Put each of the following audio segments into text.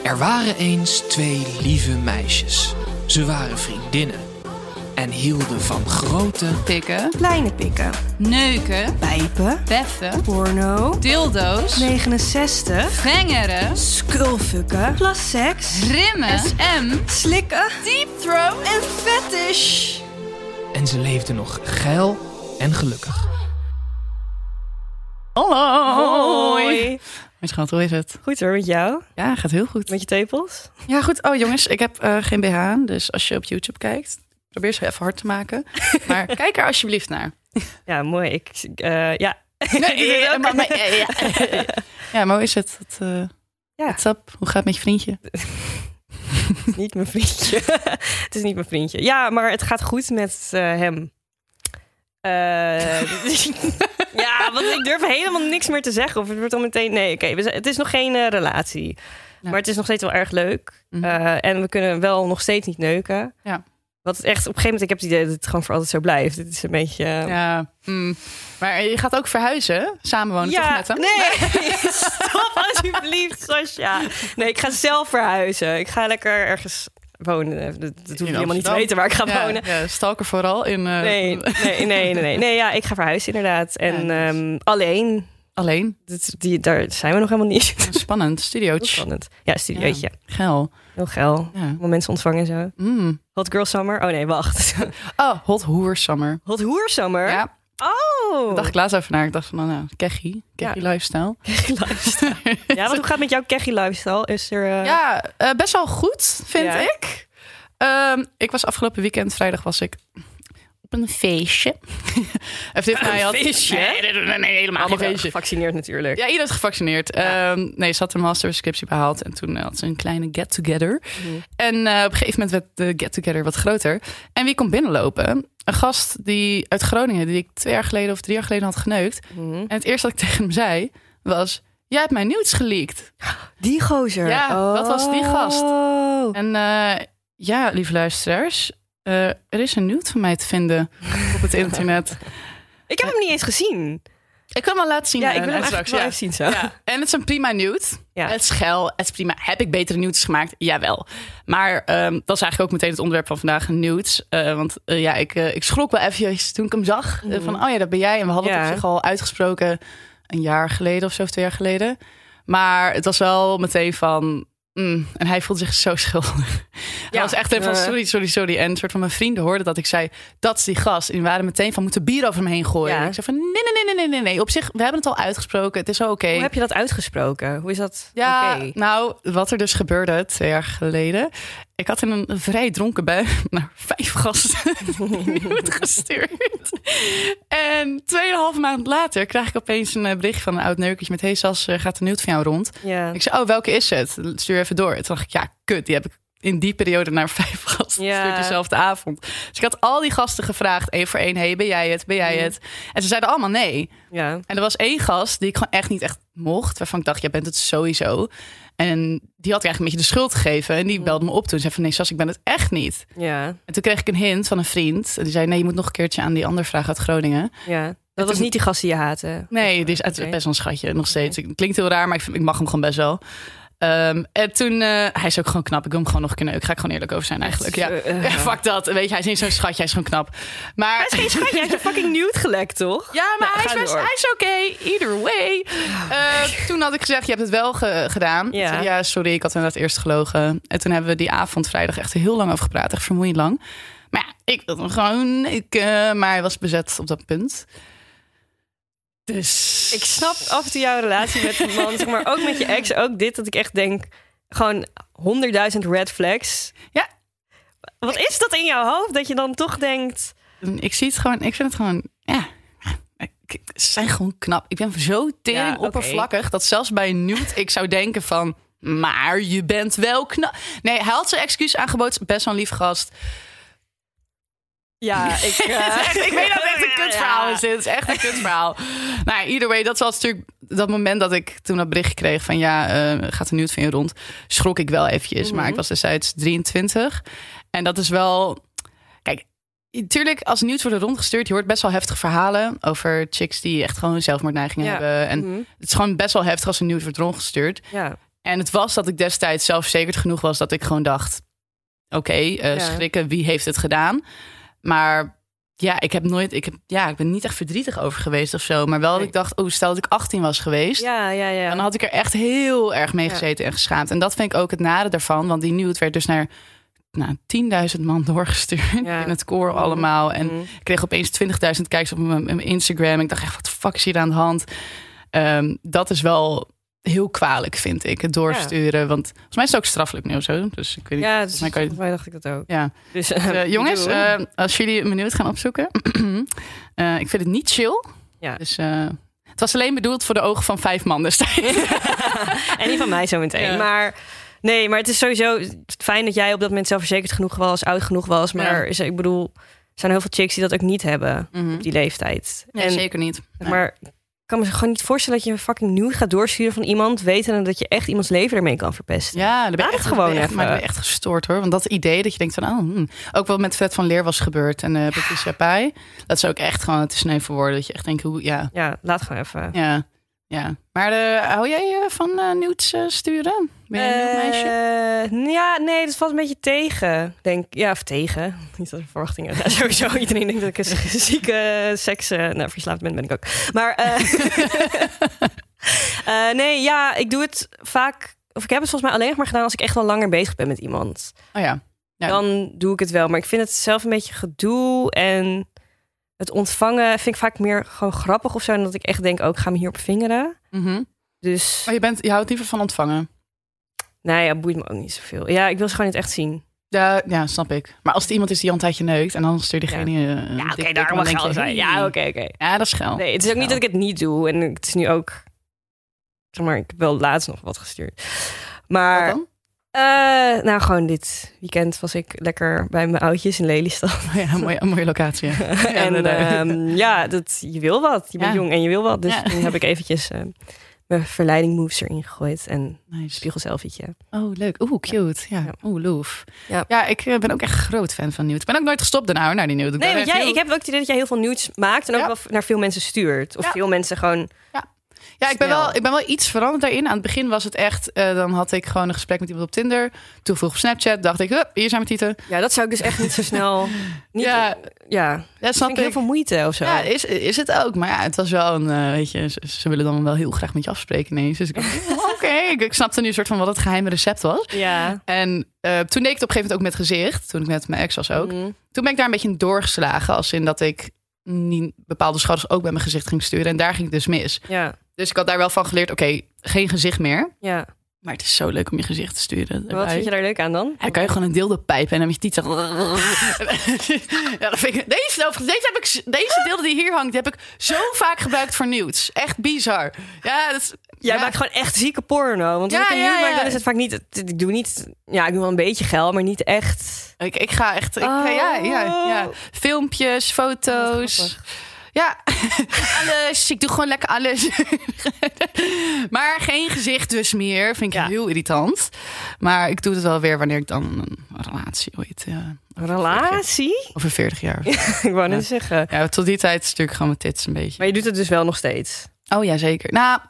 Er waren eens 2 lieve meisjes. Ze waren vriendinnen en hielden van grote Pikken, Kleine pikken. neuken, Pijpen. beffen, Porno. dildo's, 69. vengeren, Skrulfukken. Plasseks. rimmen, SM, Slikken. deep throat. En fetish. en ze leefden nog geil en gelukkig. Hallo. Hoi. Mijn schat, hoe is het? Goed hoor, met jou? Ja, gaat heel goed. Met je tepels? Ja, goed. Oh jongens, ik heb geen BH aan. Dus als je op YouTube kijkt, probeer ze even hard te maken. Maar kijk er alsjeblieft naar. Ja, mooi. Ja. Ja, maar hoe is het? Ja. What's up? Hoe gaat het met je vriendje? Niet mijn vriendje. Het is niet mijn vriendje. Ja, maar het gaat goed met hem. Ja, want ik durf helemaal niks meer te zeggen. Of het wordt al meteen... Nee, oké. Het is nog geen relatie. Ja. Maar het is nog steeds wel erg leuk. Mhm. En we kunnen wel nog steeds niet neuken. Ja. Wat het echt... Op een gegeven moment, ik heb het idee dat het gewoon voor altijd zo blijft. Het is een beetje... Ja. Maar je gaat ook verhuizen? Samenwonen toch met hem? Nee, stop alsjeblieft, Sascha. Nee, ik ga zelf verhuizen. Ik ga lekker ergens wonen. Dat hoef je helemaal niet te weten waar ik ga wonen. Ja, stalker vooral in... Nee. Nee, ja, ik ga verhuizen inderdaad. En Ja, alleen. Alleen? Daar zijn we nog helemaal niet. Spannend. Heel Studiootje. spannend. Ja, studiootje. Geil. Heel geil. Ja. Allemaal mensen ontvangen en zo. Hot Girl Summer. Oh nee, wacht. Oh, Hot Hoer Summer. Hot Hoer Summer? Ja, Oh. daar dacht ik laatst over naar. Ik dacht van, nou, Keggy lifestyle. Keggy lifestyle. Ja, wat hoe gaat het met jouw Keggy lifestyle? Is er... Ja, best wel goed, vind Ja. ik. Ik was afgelopen weekend, vrijdag was ik op een feestje. Even dit mij had... feestje? Nee, helemaal geen allemaal feestje. gevaccineerd natuurlijk. Ja, iedereen is gevaccineerd. Ja. Nee, ze had een masterscriptie behaald. En toen had ze een kleine get-together. Mhm. En op een gegeven moment werd de get-together wat groter. En wie komt binnenlopen? Een gast die uit Groningen, die ik 2 jaar geleden of 3 jaar geleden had geneukt. Mhm. En het eerste wat ik tegen hem zei was... Jij hebt mijn nudes geleakt. Die gozer. Ja, dat was die gast. Oh. En ja, lieve luisteraars... er is een nude van mij te vinden op het internet. Ik heb hem niet eens gezien. Ik kan hem wel laten zien. Ja, ik wil hem straks. eigenlijk wel even zien zo. Ja. En het is een prima nude. Ja. Het is geil, het is prima. Heb ik betere nudes gemaakt? Jawel. Maar dat is eigenlijk ook meteen het onderwerp van vandaag, nudes. Want ik schrok wel even toen ik hem zag. Van, oh ja, dat ben jij. En we hadden het op zich al uitgesproken 1 jaar geleden of zo, of 2 jaar geleden. Maar het was wel meteen van... en hij voelde zich zo schuldig. Hij was echt even van sorry. En een soort van mijn vrienden hoorden dat ik zei... dat is die gast. En die waren meteen van moeten bier over hem heen gooien. Ja. En ik zei van nee. Op zich, we hebben het al uitgesproken. Het is wel oké. Hoe heb je dat uitgesproken? Hoe is dat Ja, oké? nou, wat er dus gebeurde 2 jaar geleden... Ik had in een vrij dronken bui naar 5 gasten nude gestuurd. En 2,5 maand later krijg ik opeens een bericht van een oud neukertje met... Hey Sas, gaat de nude van jou rond? Ja. Ik zei, oh, welke is het? Stuur even door. Toen dacht ik, ja, kut, die heb ik in die periode naar 5 gasten gestuurd dezelfde avond. Dus ik had al die gasten gevraagd, 1 voor 1, hey, ben jij het? Ben jij het? En ze zeiden allemaal nee. Ja. En er was 1 gast die ik gewoon echt niet echt mocht, waarvan ik dacht, jij bent het sowieso. En die had eigenlijk een beetje de schuld gegeven. En die belde me op toen. Zei van, nee Sas, ik ben het echt niet. Ja. En toen kreeg ik een hint van een vriend. Die zei, nee, je moet nog een keertje aan die andere vraag uit Groningen. Ja. Dat was niet die gast die je haatte. Nee, die is best wel een schatje, nog steeds. Het klinkt heel raar, maar ik mag hem gewoon best wel. En toen, hij is ook gewoon knap. Ik wil hem gewoon nog kunnen. Ik ga ik gewoon eerlijk over zijn eigenlijk. Ja, fuck dat. Weet je, hij is niet zo'n schatje, hij is gewoon knap. Maar Hij is geen schatje, hij heeft een fucking nude gelekt, toch? ja, maar Nou, hij is oké. Either way. Toen had ik gezegd, je hebt het wel gedaan. Ja. Ik zei, ja, sorry, ik had inderdaad eerst gelogen. En toen hebben we die avond vrijdag echt heel lang over gepraat. Echt vermoeiend lang. Maar ja, ik wilde hem gewoon... maar hij was bezet op dat punt. Dus... Ik snap af en toe jouw relatie met een man, zeg maar ook met je ex. Ook dit, dat ik echt denk, gewoon 100.000 red flags. Ja. Wat is dat in jouw hoofd, dat je dan toch denkt... Ik zie het gewoon, ik vind het gewoon, ja, ze zijn gewoon knap. Ik ben zo tering oppervlakkig dat zelfs bij een nude ik zou denken van, maar je bent wel knap. Nee, hij had zijn excuus aangeboden, best wel een lief gast. Ja, ik weet dat het echt een kutverhaal is. Dit is echt een kutverhaal. Nou, either way, dat was natuurlijk dat moment dat ik toen dat bericht kreeg van gaat er nude van je rond. Schrok ik wel eventjes, maar ik was destijds 23. En dat is wel... Kijk, natuurlijk, als nudes worden rondgestuurd, je hoort best wel heftige verhalen over chicks die echt gewoon zelfmoordneigingen hebben. En het is gewoon best wel heftig als een nude wordt rondgestuurd. Ja. En het was dat ik destijds zelfverzekerd genoeg was dat ik gewoon dacht... Oké, schrikken, wie heeft het gedaan? Maar ja, ik ben niet echt verdrietig over geweest of zo. Maar wel dat ik dacht, stel dat ik 18 was geweest. Ja. Dan had ik er echt heel erg mee gezeten en geschaamd. En dat vind ik ook het nadeel daarvan. Want die nude werd dus naar 10.000 man doorgestuurd. In het koor allemaal. En ik kreeg opeens 20.000 kijkers op mijn Instagram. Ik dacht echt, wat de fuck is hier aan de hand? Dat is wel... heel kwalijk, vind ik, het doorsturen. Want volgens mij is het ook strafelijk nu of zo. Dus ik weet niet. Ja, volgens mij dacht ik dat ook. Ja. Dus, jongens, als jullie een minuut gaan opzoeken... ik vind het niet chill. Ja. Dus het was alleen bedoeld voor de ogen van 5 man destijds. En die van mij zo meteen. Ja. Maar het is sowieso fijn dat jij op dat moment zelfverzekerd genoeg was, oud genoeg was. Maar ik bedoel, er zijn heel veel chicks die dat ook niet hebben op die leeftijd. Nee, zeker niet. Maar... Ik kan me gewoon niet voorstellen dat je een fucking nieuws gaat doorsturen van iemand, wetende dat je echt iemands leven ermee kan verpesten. Ja, dat ben je echt gewoon even. Maar ik ben echt gestoord hoor. Want dat idee dat je denkt van, ook wat met Fred van Leer was gebeurd en Patricia Pai, dat is ook echt gewoon te sneu voor woorden. Dat je echt denkt, Ja, laat gewoon even. Ja. Maar hou jij van nudes sturen? Ben je een meisje? Ja, nee, dat valt een beetje tegen. Of tegen. Niet dat er verwachtingen. Ja, sowieso, iedereen denkt dat ik een zieke seks... verslaafd ben ik ook. Maar ik doe het vaak... Of ik heb het volgens mij alleen nog maar gedaan als ik echt wel langer bezig ben met iemand. Oh ja. Dan doe ik het wel. Maar ik vind het zelf een beetje gedoe en... Het ontvangen vind ik vaak meer gewoon grappig of zo. En dat ik echt denk, ik ga me hierop vingeren. Mm-hmm. Dus... Maar je houdt liever van ontvangen? Nee, boeit me ook niet zoveel. Ja, ik wil ze gewoon niet echt zien. Ja, snap ik. Maar als het iemand is die al een tijdje neukt... en dan stuur diegene... oké, daar mag geil zijn. Ja, oké. Ja, dat is geil. Nee, het is ook niet dat ik het niet doe. En het is nu ook... Zeg maar, ik heb wel laatst nog wat gestuurd. Maar... Wat dan? Gewoon dit weekend was ik lekker bij mijn oudjes in Lelystad. Ja, een mooie locatie. Ja. Je wil wat. Je bent jong en je wil wat. Dus toen heb ik eventjes mijn verleiding moves erin gegooid. En een spiegelselfietje. Oh, leuk. Cute. Ja. Loof. Ja, ik ben ook echt een groot fan van nudes. Ik ben ook nooit gestopt daarna naar die nudes. Nee, want ik heb ook het idee dat jij heel veel nudes maakt. En ook wel naar veel mensen stuurt. Of veel mensen gewoon... Ja, ik ben wel iets veranderd daarin. Aan het begin was het echt... dan had ik gewoon een gesprek met iemand op Tinder. Toegevoegd op Snapchat. Dacht ik, hier zijn mijn tieten. Ja, dat zou ik dus echt niet zo snel... snap ik. Heel veel moeite of zo. Ja, is het ook. Maar ja, het was wel een... weet je, ze willen dan wel heel graag met je afspreken ineens. Dus ik dacht, oké. Ik snapte nu een soort van wat het geheime recept was. Ja. En toen deed ik het op een gegeven moment ook met gezicht. Toen ik met mijn ex was ook. Toen ben ik daar een beetje in doorgeslagen. Als in dat ik niet bepaalde schouders ook bij mijn gezicht ging sturen. En daar ging het dus mis. Ja. Dus ik had daar wel van geleerd, oké, geen gezicht meer. Ja. Maar het is zo leuk om je gezicht te sturen. Wat vind je daar leuk aan dan? Dan kan je gewoon een dildo pijpen en dan met je tieten. Ja, dat vind ik... Deze dildo die hier hangt, die heb ik zo vaak gebruikt voor nudes. Echt bizar. Ja, dat is... Jij maakt gewoon echt zieke porno. Want als ik een nude maak, dan is het vaak niet... Ik doe wel een beetje geil, maar niet echt... Ik ga echt... Ja. Filmpjes, foto's... Ja, alles. Ik doe gewoon lekker alles. Maar geen gezicht dus meer. Vind ik heel irritant. Maar ik doe het wel weer wanneer ik dan een relatie ooit... Een relatie? Over 40 jaar. Ik wou net zeggen. Ja, tot die tijd stuur ik gewoon mijn tits een beetje. Maar je doet het dus wel nog steeds? Oh ja, zeker. Nou,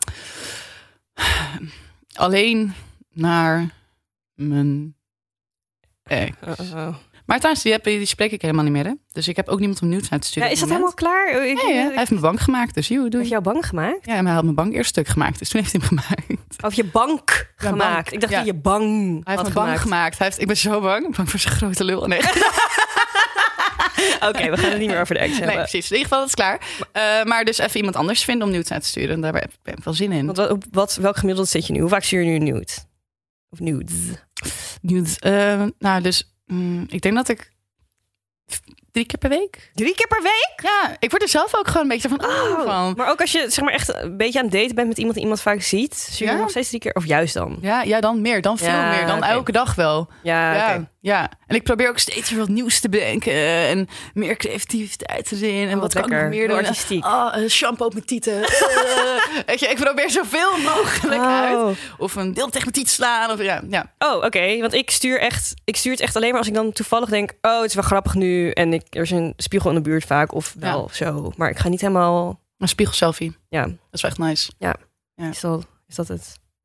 alleen naar mijn ex. Maar trouwens, die spreek ik helemaal niet meer. Hè? Dus ik heb ook niemand om nudes uit te sturen. Ja, is dat helemaal klaar? Hij heeft mijn bank gemaakt. Dus doe. Heeft jouw bank gemaakt? Ja, maar hij had mijn bank eerst stuk gemaakt. Dus toen heeft hij hem gemaakt. Of je bank gemaakt? Bank. Ik dacht dat je bang Hij heeft mijn bank gemaakt. Ik ben zo bang. Bang voor zijn grote lul. Nee. Oké, we gaan het niet meer over de ex hebben. Nee, precies. In ieder geval, dat is klaar. Maar dus even iemand anders vinden om nudes uit te sturen. Daar heb ik wel zin in. Want welk gemiddelde zit je nu? Hoe vaak stuur je nu een nude? Of nudes? Nudes. Ik denk dat ik 3 keer per week. 3 keer per week? Ja, ik word er zelf ook gewoon een beetje van. Maar ook als je zeg maar echt een beetje aan het daten bent met iemand die iemand vaak ziet, stuur je nog steeds 3 keer? Of juist dan? Ja, dan meer. Dan veel meer. Dan elke dag wel. Ja. En ik probeer ook steeds weer wat nieuws te bedenken. En meer creativiteit erin. En wat kan ik nog meer doen? Artistiek. Shampoo op mijn tieten. Weet je, ik probeer zoveel mogelijk uit. Of een deel tegen mijn tiet slaan. Of, ja. Oh, oké. Want ik stuur het echt alleen maar als ik dan toevallig denk, het is wel grappig nu. En er is een spiegel in de buurt vaak. Of wel zo. Maar ik ga niet helemaal... Een spiegel selfie. Ja. Dat is wel echt nice. Ja. Is dat het?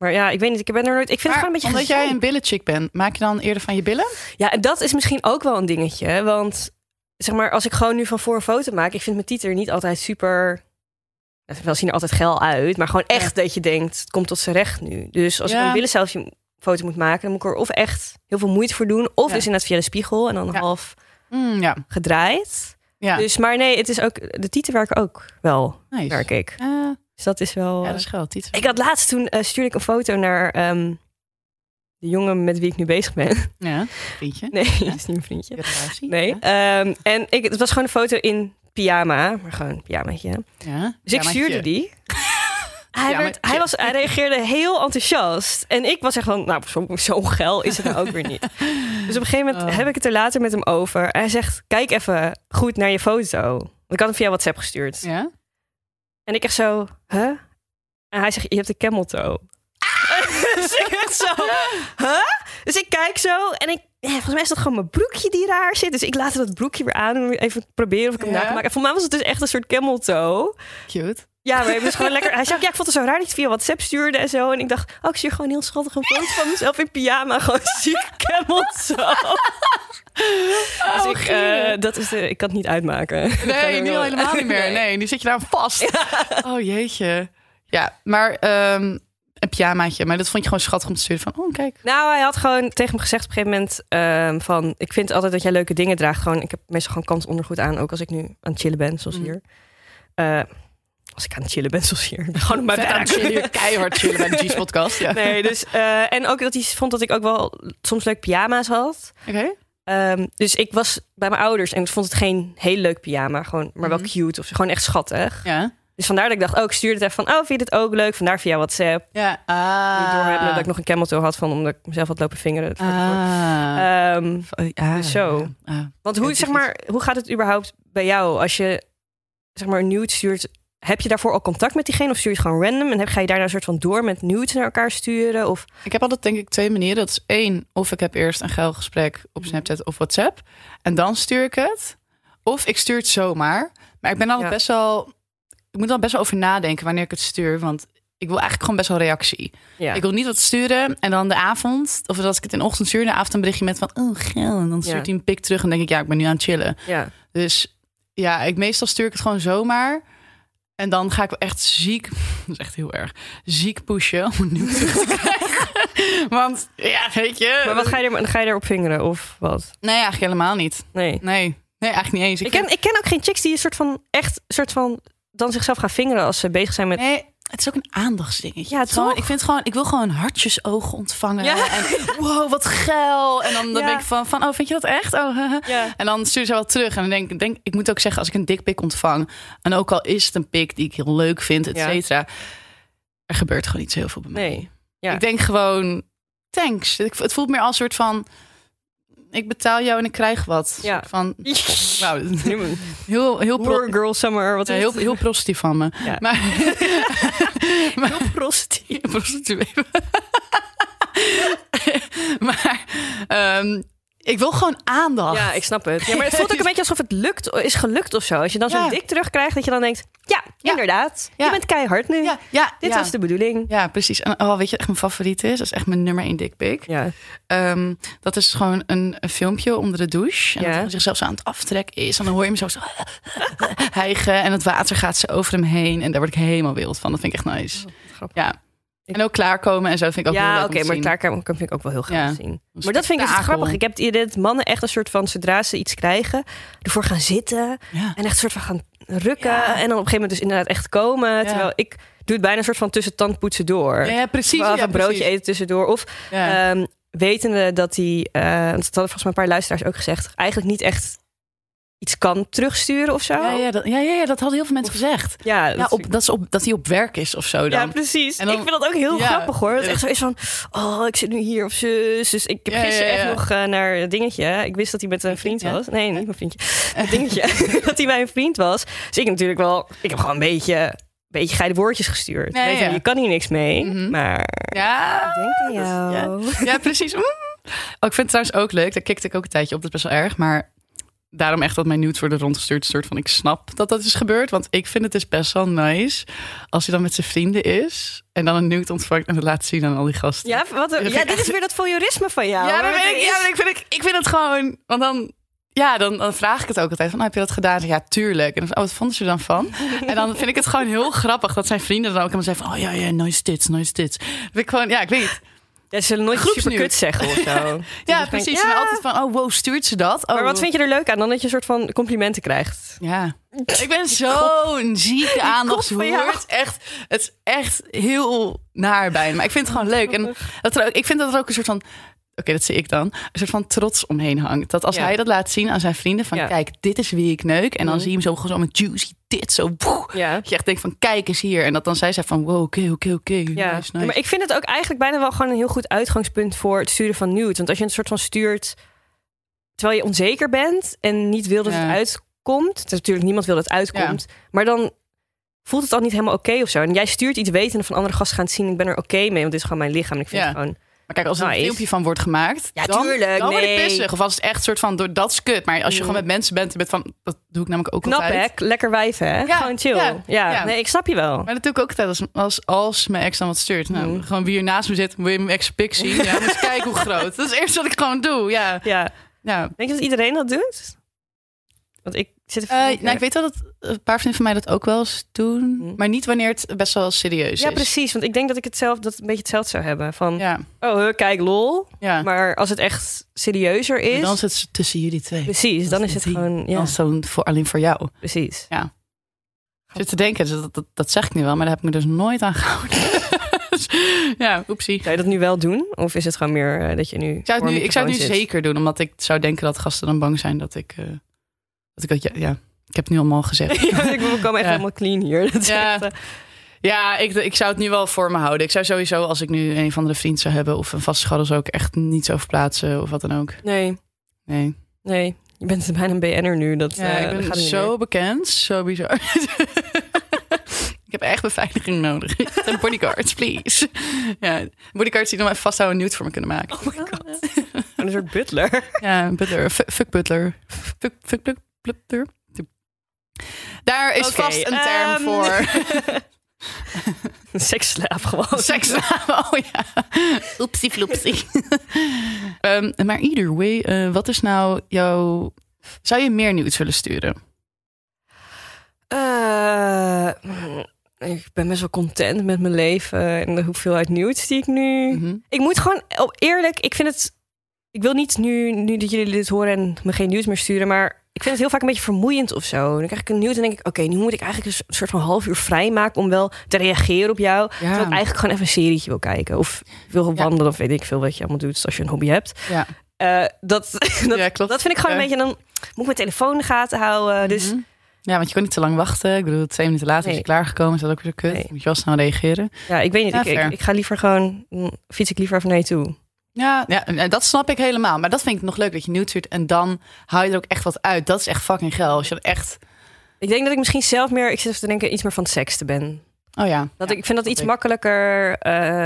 Maar ja, ik weet niet. Ik ben er nooit. Ik vind het gewoon een beetje omdat jij een billenchick bent, maak je dan eerder van je billen? Ja, en dat is misschien ook wel een dingetje. Want zeg maar, als ik gewoon nu van voor een foto maak, ik vind mijn titel niet altijd super. Wel zien er altijd geil uit, maar gewoon echt dat je denkt, het komt tot zijn recht nu. Dus als ik een billen selfie foto moet maken, dan moet ik er of echt heel veel moeite voor doen, of dus inderdaad via de spiegel en dan half gedraaid. Ja. Dus, maar nee, het is ook de tieten werken ook wel, merk ik. Dus dat is wel. Ja, dat is wel. Ik had laatst toen stuurde ik een foto naar de jongen met wie ik nu bezig ben. Ja, vriendje. Nee, dat is niet mijn vriendje. Nee. En het was gewoon een foto in pyjama, maar gewoon een pyjamaatje. Ja, dus ik stuurde die. Hij reageerde heel enthousiast. En ik was echt van, nou, zo geil is het nou ook weer niet. Dus op een gegeven moment heb ik het er later met hem over. Hij zegt, kijk even goed naar je foto. Ik had hem via WhatsApp gestuurd. Ja? En ik echt zo, huh? En hij zegt, je hebt een camel toe. Dus ik echt zo, huh? Dus ik kijk zo en volgens mij is dat gewoon mijn broekje die raar zit. Dus ik laat dat broekje weer aan en even proberen of ik hem na kan maken. En voor mij was het dus echt een soort camel toe. Cute. Ja, maar het was gewoon lekker. Hij zei, ik vond het zo raar dat je het via WhatsApp stuurde en zo. En ik dacht, ik stuur gewoon heel schattig een foto van mezelf in pyjama. Gewoon ziek camel toe. Dus ik kan het niet uitmaken. Nee, nu al helemaal niet meer. Nee, nu zit je daar vast. Ja. Oh jeetje. Ja, maar een pyjamaatje. Maar dat vond je gewoon schattig om te sturen van, kijk. Nou, hij had gewoon tegen me gezegd op een gegeven moment van, ik vind altijd dat jij leuke dingen draagt. Gewoon, ik heb meestal gewoon kantondergoed aan, ook als ik nu aan het chillen ben, zoals hier. Als ik aan het chillen ben, zoals hier. Gewoon op mijn werk. Chillen, keihard chillen bij de G's-podcast. Ja. Nee, dus en ook dat hij vond dat ik ook wel soms leuk pyjama's had. Oké. Dus ik was bij mijn ouders en ik vond het geen heel leuk pyjama, gewoon, maar wel cute of gewoon echt schattig. Ja. Dus vandaar dat ik dacht, ik stuurde het even van, vind je dit ook leuk? Vandaar via WhatsApp. Ja. Ik doorhebben dat ik nog een camel toe had van, omdat ik mezelf had lopen vingeren. Dus zo. Want hoe gaat het überhaupt bij jou als je zeg maar een nude stuurt? Heb je daarvoor al contact met diegene of stuur je het gewoon random? En ga je daar nou een soort van door met nudes naar elkaar sturen? Of? Ik heb altijd denk ik 2 manieren. Dat is 1, of ik heb eerst een geil gesprek op Snapchat of WhatsApp. En dan stuur ik het. Of ik stuur het zomaar. Maar ik ben altijd best wel... Ik moet dan best wel over nadenken wanneer ik het stuur. Want ik wil eigenlijk gewoon best wel reactie. Ja. Ik wil niet wat sturen en dan de avond... Of als ik het in de ochtend stuur, de avond een berichtje met van... geil. En dan stuurt hij een pik terug en denk ik... ik ben nu aan het chillen. Ja. Dus meestal stuur ik het gewoon zomaar... En dan ga ik echt ziek, dat is echt heel erg, ziek pushen om het nu terug te krijgen. Want, weet je... Maar wat ga je erop vingeren of wat? Nee, eigenlijk helemaal niet. Nee, eigenlijk niet eens. Ik ken ook geen chicks die een soort van dan zichzelf gaan vingeren als ze bezig zijn met... Nee, het is ook een aandachtsdingetje. Ja, ik wil gewoon hartjesogen ontvangen. Ja. En wow, wat geil. En dan denk ik van vind je dat echt? Ja. En dan stuur ze wel terug. En dan denk ik moet ook zeggen, als ik een dikpik ontvang... en ook al is het een pik die ik heel leuk vind, et cetera... er gebeurt gewoon niet zo heel veel bij mij. Nee. Ja. Ik denk gewoon, thanks. Het voelt meer als een soort van... Ik betaal jou en ik krijg wat. Ja. Van, nou, heel Poor girl summer. Wat heel prostituee van me. Ja. Maar heel prostituee. Maar ik wil gewoon aandacht. Ja, ik snap het. Ja, maar het voelt ook een beetje alsof het is gelukt of zo. Als je dan zo'n dik terugkrijgt, dat je dan denkt... Ja, inderdaad. Je bent keihard nu. Dit was de bedoeling. Ja, precies. En weet je, echt mijn favoriet is? Dat is echt mijn nummer 1 dikpik. Ja. Dat is gewoon een filmpje onder de douche. En dat hij zichzelf zo aan het aftrekken is. En dan hoor je hem zo hijgen. En het water gaat zo over hem heen. En daar word ik helemaal wild van. Dat vind ik echt nice. Ja. En ook klaarkomen en zo vind ik ook heel leuk om te zien. Maar klaarkomen vind ik ook wel heel graag zien. Maar dat vind ik dus grappig. Ik heb het idee dat mannen echt een soort van, zodra ze iets krijgen, ervoor gaan zitten. Ja. En echt een soort van gaan rukken. Ja. En dan op een gegeven moment dus inderdaad echt komen. Ja. Terwijl ik doe het bijna een soort van tussen tandpoetsen door. Ja, precies. Of een broodje eten tussendoor. Of wetende dat dat hadden volgens mij een paar luisteraars ook gezegd, eigenlijk niet echt iets kan terugsturen of zo. Ja, dat hadden heel veel mensen gezegd. Ja, dat hij op werk is of zo dan. Ja, precies. En dan, ik vind dat ook heel grappig hoor. Het echt zo is van, ik zit nu hier of zus. Dus ik heb gisteren echt nog naar het dingetje. Ik wist dat hij met een vriend was. Nee, niet mijn vriendje. Het dingetje. Dat hij bij een vriend was. Dus ik natuurlijk wel, ik heb gewoon een beetje geile woordjes gestuurd. Weet je, je kan hier niks mee. Maar ik denk aan jou. Ja, precies. Ik vind het trouwens ook leuk. Daar kikte ik ook een tijdje op. Dat is best wel erg. Maar daarom echt dat mijn nudes worden rondgestuurd. Een soort van, ik snap dat is gebeurd. Want ik vind het dus best wel nice als hij dan met zijn vrienden is en dan een nude ontvangt en het laat zien aan al die gasten. Ja, dit is weer dat voyeurisme van jou. Ja, ik vind het gewoon... Want dan vraag ik het ook altijd van, heb je dat gedaan? Ja, tuurlijk. En dan, wat vonden ze er dan van? En dan vind ik het gewoon heel grappig dat zijn vrienden dan ook helemaal zeggen van, ja, nice tits. Dat ik gewoon, ik weet niet. Ja, ze zullen nooit super kut zeggen of zo. Ja, precies. En altijd van, wow, stuurt ze dat? Maar wat vind je er leuk aan? Dan dat je een soort van complimenten krijgt. Ja. Ik ben zo'n zieke aandachtshoer. Het is echt heel naar bijna. Maar ik vind het gewoon leuk. En ik vind dat er ook een soort van... Oké, dat zie ik dan. Een soort van trots omheen hangt. Dat als hij dat laat zien aan zijn vrienden van... Kijk, dit is wie ik neuk. En dan zie je hem zo met juicy dit zo. Dat je echt denkt van, kijk eens hier. En dat dan zij zegt van, wow, oké. Ja. Nice. Maar ik vind het ook eigenlijk bijna wel gewoon een heel goed uitgangspunt voor het sturen van nudes. Want als je een soort van stuurt terwijl je onzeker bent en niet wil dat het uitkomt. Het is natuurlijk niemand wil dat het uitkomt. Ja. Maar dan voelt het al niet helemaal oké of zo. En jij stuurt iets wetende van andere gasten gaan zien. Ik ben er oké mee, want dit is gewoon mijn lichaam. En ik vind het gewoon... Maar kijk, als er een filmpje van wordt gemaakt, dan word ik pissig. Of als het echt soort van, dat is kut. Maar als je gewoon met mensen bent, van, dat doe ik namelijk ook altijd. Knap, hè? Lekker wijven, hè? Ja, gewoon chill. Ja. Nee, ik snap je wel. Maar dat doe ik ook altijd als mijn ex dan wat stuurt. Nou, gewoon wie hier naast me zit, wil je mijn ex pik zien? Ja, moet je kijken hoe groot. Dat is het eerste wat ik gewoon doe, ja. Denk je dat iedereen dat doet? Want ik zit ik weet wel dat een paar vrienden van mij dat ook wel eens doen. Maar niet wanneer het best wel serieus is. Ja, precies. Want ik denk dat ik een beetje hetzelfde zou hebben. Van, kijk, lol. Ja. Maar als het echt serieuzer is... Dan is het tussen jullie twee. Precies, dan is het gewoon... Dan is het alleen voor jou. Precies. Ja. Ik zit te denken, dat zeg ik nu wel, maar daar heb ik me dus nooit aan gehouden. Ja, oepsie. Zou je dat nu wel doen? Of is het gewoon meer dat je nu... Ik zou het nu zeker doen, omdat ik zou denken dat gasten dan bang zijn dat ik... ik heb het nu allemaal gezegd. We komen echt helemaal clean hier. Ik zou het nu wel voor me houden. Ik zou sowieso, als ik nu een van de vriend zou hebben... of een vastgeschadel, zou ik echt niet zo verplaatsen of wat dan ook. Nee. Je bent bijna een BN'er nu. Ik ben zo bekend. Zo bizar. Ik heb echt beveiliging nodig. En bodyguards, please. Ja, bodyguards die dan even vasthouden en nude voor me kunnen maken. Oh my god. Een soort butler. Ja, een butler. Fuck butler. Fuck butler. Daar is vast een term voor. Seksslaaf gewoon. Seksslaaf, oh ja. Oepsie floepsie. Maar either way, wat is nou jouw... Zou je meer nudes willen sturen? Ik ben best wel content met mijn leven en de hoeveelheid nudes die ik nu... Mm-hmm. Ik moet gewoon, eerlijk, ik vind het... Ik wil niet nu dat jullie dit horen en me geen nudes meer sturen, maar ik vind het heel vaak een beetje vermoeiend of zo. Dan krijg ik een nude en denk ik, oké, nu moet ik eigenlijk een soort van half uur vrij maken om wel te reageren op jou. Ja. Terwijl ik eigenlijk gewoon even een serietje wil kijken of wil wandelen of weet ik veel wat je allemaal doet als je een hobby hebt. Ja. Dat vind ik gewoon een beetje, dan moet ik mijn telefoon in de gaten houden. Mm-hmm. Dus... Ja, want je kan niet te lang wachten. Ik bedoel, 2 minuten later is je klaargekomen. Is dat ook weer kut? Nee. Moet je wel snel reageren. Ja, ik weet niet. Ik ga liever gewoon... Fiets ik liever even naar je toe. Ja, dat snap ik helemaal. Maar dat vind ik nog leuk, dat je nude stuurt. En dan haal je er ook echt wat uit. Dat is echt fucking geil. Als je echt... Ik denk dat ik misschien zelf meer... Ik zit even te denken, iets meer van seks te ben. Oh ja. Ik vind dat iets makkelijker.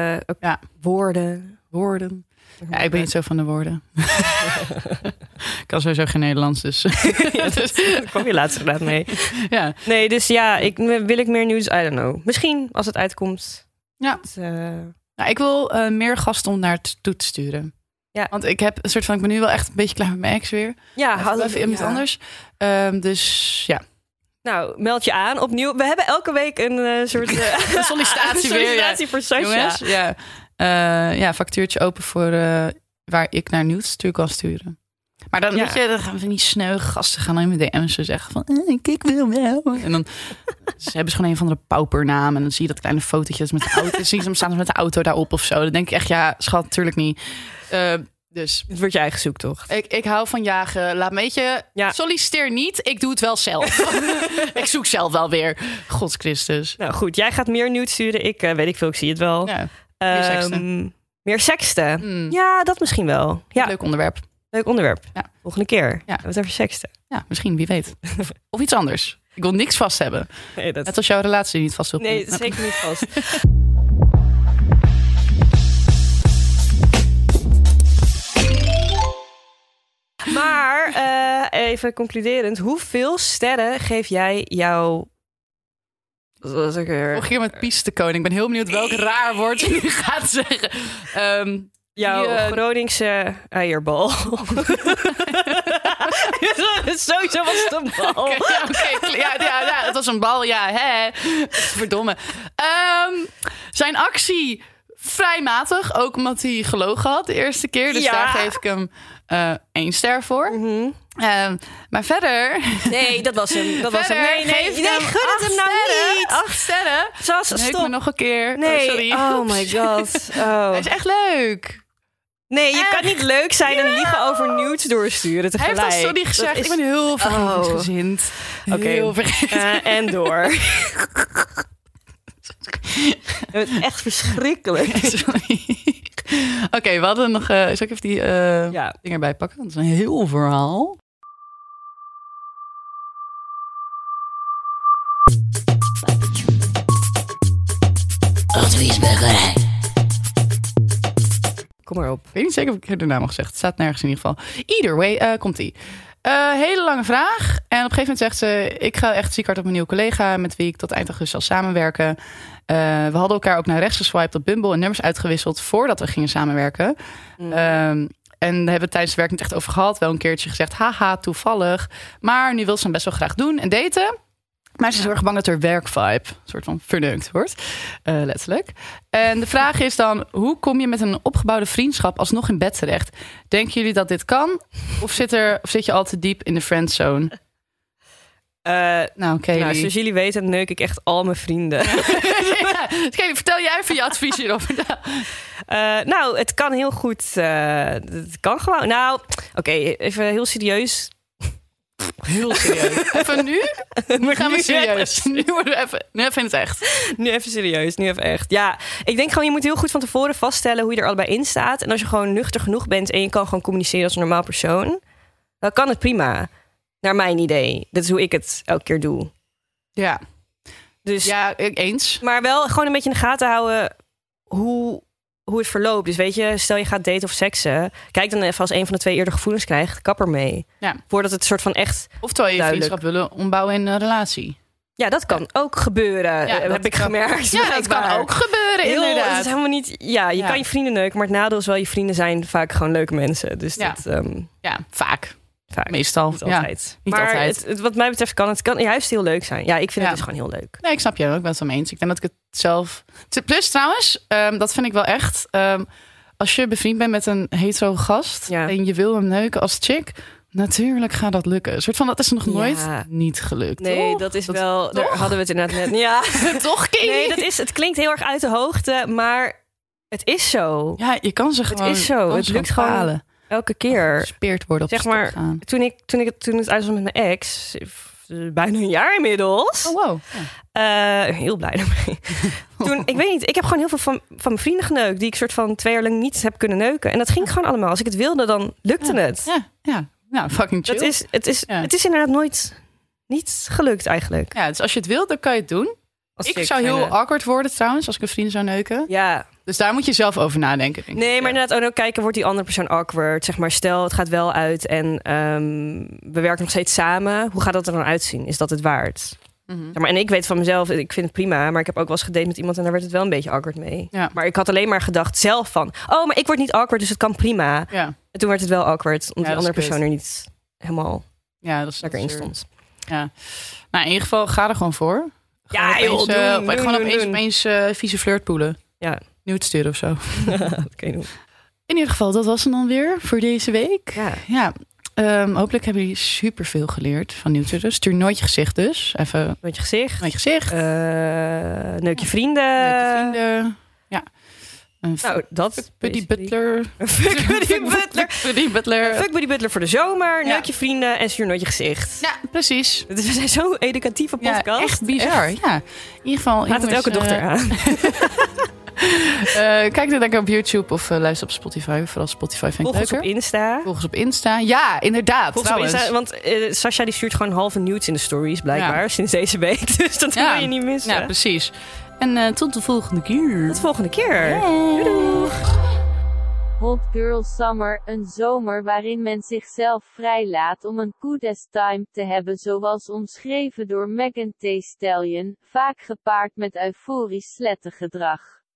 Woorden. Ja, ik ben niet zo van de woorden. Ik kan sowieso geen Nederlands, dus... Daar kwam je laatst inderdaad mee. Ja. Nee, dus ja, wil ik meer nieuws? I don't know. Misschien, als het uitkomt. Ja. Ik wil meer gasten om naar toe te sturen. Ja. Want ik heb een soort van... Ik ben nu wel echt een beetje klaar met mijn ex weer. Ja, even iemand anders. Dus ja. Nou, meld je aan opnieuw. We hebben elke week een soort... sollicitatie voor Sasha. Ja, factuurtje open voor waar ik naar nudes kan sturen. Maar dan weet je, dan gaan we niet sneu gasten gaan dan in mijn DM's zeggen van ik wil wel. En dan ze hebben ze gewoon een van de paupernaam en dan zie je dat kleine fotootjes met de auto. Staan ze met de auto daarop of zo. Dan denk ik echt, ja, schat, natuurlijk niet. Dus het wordt je eigen zoektocht. Ik hou van jagen. Laat me solliciteer niet. Ik doe het wel zelf. Ik zoek zelf wel weer. Gods Christus. Nou goed, jij gaat meer nudes sturen. Ik weet ik veel, ik zie het wel. Ja. Meer seksten. Ja, dat misschien wel. Ja. Leuk onderwerp. Ja. Volgende keer. Ja. Wat over seksten. Ja, misschien, wie weet. Of iets anders. Ik wil niks vast hebben. Nee, net als jouw relatie niet vast wil. Nee, zeker niet vast. Maar even concluderend. Hoeveel sterren geef jij jouw... Volgende keer met Piestekoning. Ik ben heel benieuwd welk raar woord je nu gaat zeggen. Jouw Groningse eierbal. Sowieso was het een bal. Ja, het was een bal. Ja, hè. Verdomme. Zijn actie vrij matig. Ook omdat hij gelogen had de eerste keer. Dus daar geef ik hem 1 ster voor. Mm-hmm. Maar verder... Nee, dat was hem. Nee, gun het hem nou niet. 8 sterren. Stop. me nog een keer. Nee. Sorry. Oh my god. Oh. Hij is echt leuk. Nee, je kan niet leuk zijn en liegen over nudes doorsturen tegelijk. Hij heeft al sorry gezegd. Ik ben heel vergevingsgezind. Oké. En door. Het is echt verschrikkelijk. Sorry. Oké, we hadden nog... zal ik even die dingen erbij pakken? Dat is een heel verhaal. Adviesbekkerij. Kom maar op. Ik weet niet zeker of ik de naam al gezegd. Het staat nergens in ieder geval. Either way, komt-ie. Hele lange vraag. En op een gegeven moment zegt ze... Ik ga echt ziek hard op mijn nieuwe collega... met wie ik tot eind augustus zal samenwerken. We hadden elkaar ook naar rechts geswiped op Bumble... en nummers uitgewisseld voordat we gingen samenwerken. En daar hebben we het tijdens het werk niet echt over gehad. Wel een keertje gezegd, haha, toevallig. Maar nu wil ze hem best wel graag doen en daten... Maar ze is heel erg bang dat er werkvibe een soort van verneukt wordt. Letterlijk. En de vraag is dan, hoe kom je met een opgebouwde vriendschap alsnog in bed terecht? Denken jullie dat dit kan? Of zit je al te diep in de friendzone? Nou, zoals jullie weten, neuk ik echt al mijn vrienden. Kelly, vertel jij even je advies hierover. Nou, het kan heel goed. Het kan gewoon. Nou, oké, even heel serieus. Heel serieus. Even nu? Nu gaan we serieus. Nu even in het echt. Nu even serieus, nu even echt. Ja, ik denk gewoon, je moet heel goed van tevoren vaststellen hoe je er allebei in staat. En als je gewoon nuchter genoeg bent en je kan gewoon communiceren als een normaal persoon, dan kan het prima. Naar mijn idee. Dat is hoe ik het elke keer doe. Ja. Dus, ja, eens. Maar wel gewoon een beetje in de gaten houden hoe het verloopt. Dus weet je, stel je gaat daten of seksen, kijk dan even als een van de twee eerder gevoelens krijgt, kap ermee. Ja. Voordat het soort van echt of terwijl je vriendschap willen ombouwen in een relatie. Ja, dat kan ook gebeuren, heb ik gemerkt. Ja, dat kan ook gebeuren, inderdaad. Het is helemaal niet... Ja, je kan je vrienden neuken, maar het nadeel is wel, je vrienden zijn vaak gewoon leuke mensen. Dus vaak. Meestal. Niet altijd. Niet maar altijd. Wat mij betreft kan het juist heel leuk zijn. Ja, ik vind het dus gewoon heel leuk. Nee, ik snap je ook. Ik ben het wel mee eens. Ik denk dat ik het zelf... Plus trouwens, dat vind ik wel echt. Als je bevriend bent met een hetero gast en je wil hem neuken als chick, natuurlijk gaat dat lukken. Een soort van, dat is nog nooit niet gelukt. Nee, toch? Dat is wel... Daar hadden we het inderdaad net... Ja. Toch, Kelly? Nee, het klinkt heel erg uit de hoogte, maar het is zo. Ja, je kan ze gewoon... Het is zo. Het lukt gewoon halen. Elke keer. Gespeerd worden op zeg maar, gaan. Toen het uit was met mijn ex, bijna een jaar inmiddels. Oh, wow. Heel blij daarmee. Toen, ik weet niet, ik heb gewoon heel veel van mijn vrienden geneukt, die ik soort van 2 jaar lang niet heb kunnen neuken. En dat ging gewoon allemaal. Als ik het wilde, dan lukte het. Ja. Nou, fucking chill. Het is inderdaad nooit niet gelukt eigenlijk. Ja, dus als je het wilt, dan kan je het doen. Ik zou heel awkward worden trouwens, als ik een vriend zou neuken. Ja. Dus daar moet je zelf over nadenken. Denk ik. Maar inderdaad ook kijken, wordt die andere persoon awkward? Zeg maar, stel, het gaat wel uit en we werken nog steeds samen. Hoe gaat dat er dan uitzien? Is dat het waard? Mm-hmm. Zeg maar, en ik weet van mezelf, ik vind het prima. Maar ik heb ook wel eens gedate met iemand en daar werd het wel een beetje awkward mee. Ja. Maar ik had alleen maar gedacht zelf van, maar ik word niet awkward, dus het kan prima. Ja. En toen werd het wel awkward, omdat die andere persoon er niet helemaal lekker in stond. Ja. Nou, in ieder geval, ga er gewoon voor. Opeens vieze flirtpoelen. Ja. Nude sturen of zo. Dat kan je doen. In ieder geval, dat was hem dan weer voor deze week. Ja. Hopelijk hebben jullie superveel geleerd van nude. Stuur nooit je gezicht dus. Even nooit je gezicht. Neuk je vrienden. Ja. Nou, dat. Fuck Buddy Butler. Fuck Buddy Butler. Fuck Buddy Butler voor de zomer. Neuk je vrienden en stuur nooit je gezicht. Ja, precies. We zijn zo'n educatieve podcast. Ja, echt bizar. Ja. In ieder geval. Laat het elke dochter aan. Kijk dan lekker op YouTube of luister op Spotify. Vooral Spotify vind ik leuker. Volg ons op Insta. Ja, inderdaad. Volg ons op Insta, want Sasha die stuurt gewoon halve nudes in de stories blijkbaar sinds deze week. Dus dat wil je niet missen. Ja, precies. En tot de volgende keer. Tot de volgende keer. Doei. Hot Girl Summer, een zomer waarin men zichzelf vrijlaat om een good time te hebben zoals omschreven door Megan Thee Stallion, vaak gepaard met euforisch slettengedrag.